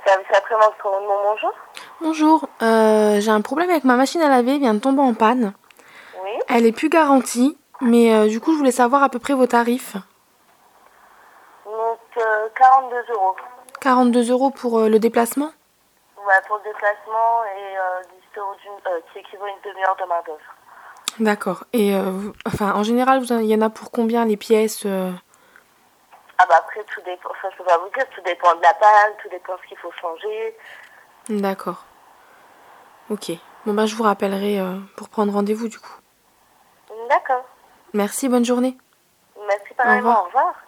Service après-vente pour le moment, bonjour. Bonjour, j'ai un problème avec ma machine à laver, elle vient de tomber en panne. Oui. Elle est plus garantie, mais du coup je voulais savoir à peu près vos tarifs. Donc 42 euros. 42 € pour le déplacement? Ouais, pour le déplacement et 10 euros qui équivaut à une demi-heure de main d'œuvre. D'accord. Et enfin, en général, il y en a pour combien les pièces? Ah bah après tout dépend, ça je peux pas vous dire, tout dépend de la panne, tout dépend de ce qu'il faut changer. D'accord. Ok. Bon bah je vous rappellerai pour prendre rendez-vous du coup. D'accord. Merci, bonne journée. Merci Au pareillement, revoir. au revoir.